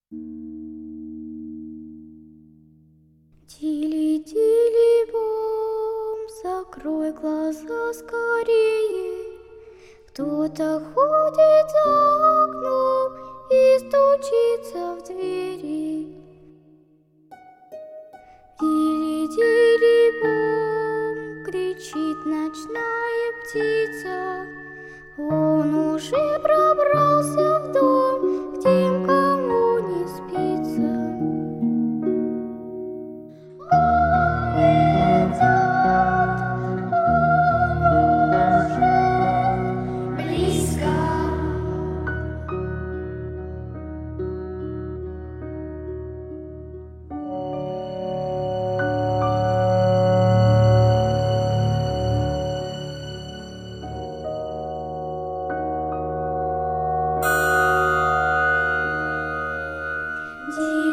Тили-тили-бом, закрой глаза скорее. Кто-то ходит за окном и стучится в двери. Тили-тили-бом, кричит ночная птица. Он уже пробрался в дом к тем, кому не спится. Он идет, он уже близко. День